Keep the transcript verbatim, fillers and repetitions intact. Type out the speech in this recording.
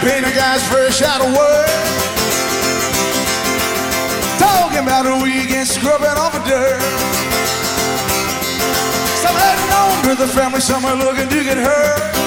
painter guys fresh out of work, talking about a weekend scrubbing off the dirt. Some heading home to the family somewhere looking to get hurt.